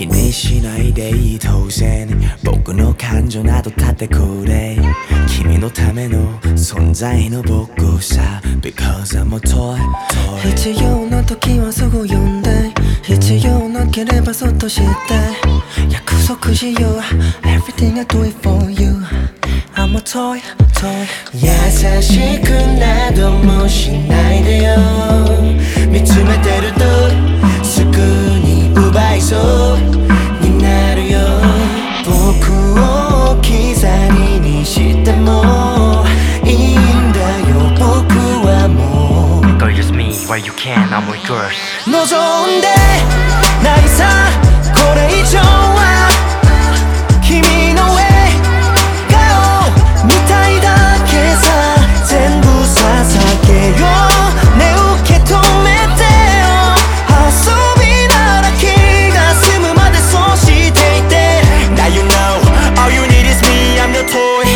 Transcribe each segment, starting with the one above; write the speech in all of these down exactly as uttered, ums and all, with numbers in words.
気にしないでいい当然僕の感情など立てこれ君のための存在の僕さ Because I'm a toy, toy 必要な時はすぐ呼んで必要なければそっとして約束しよう Everything I do it for you I'm a toy, toy 優しくなどもしないでよ見つめてるとすぐに奪いそうになるよ僕を置き去りにしてもいいんだよ僕はもう Girl, just me, where you can, I'm with yours 望んでないさこれ以上は君の笑顔みたいだけさ全部捧げようね受け止めてよ遊びなら気が済むまでそうしていて Now you know all you need is me I'm your toy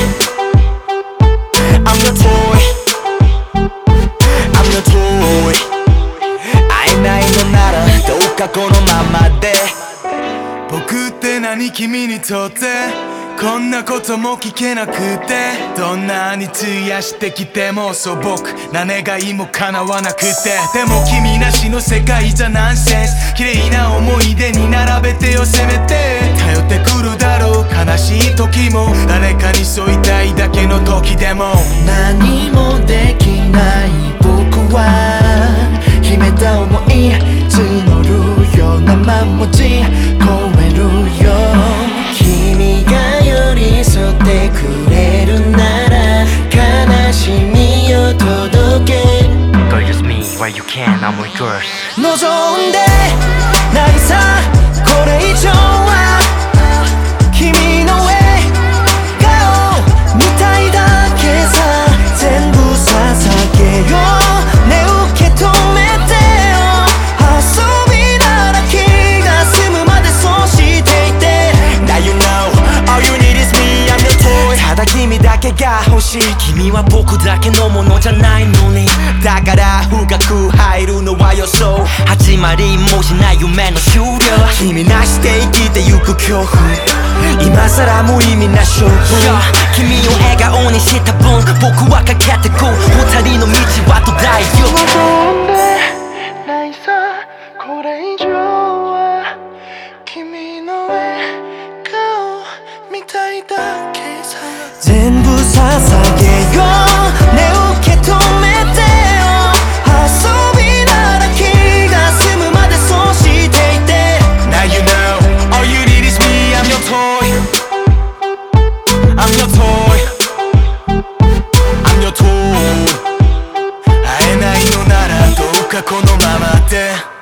I'm your toy I'm your toy 会えないのならどうかこのままで僕って何君にとってこんなことも聞けなくてどんなに費やしてきても素朴な願いも叶わなくてでも君なしの世界じゃナンセンス綺麗な思い出に並べてよせめて頼ってくるだろう悲しい時も誰かに添いたいだけの時でも何もできない僕は秘めた想い募るような文字超えるよ君が寄り添ってくれるなら悲しみを届け Girl, just me, where you can, I'm with yours 望んでないさこれ以上は君の笑顔みたいだけさ全部捧げようね受け止めてよ遊びなら気が済むまでそうしていて Now you know all you need is me I'm your toy ただ君だけが欲しい君は僕だけのものじゃないのにだから深く入るのは予想始まりもしない夢の終了君なしで生きてゆく恐怖今さら無意味な勝負君を笑顔にした分僕はかけてく二人の道は途絶えよ望んでないさこれ以上は君の笑顔みたいだけさ全部捧げようね受け止めてよ遊びなら気が済むまでそうしていて Now you know all you need is me I'm your toy I'm your toy I'm your toy 会えないのならどうかこのままで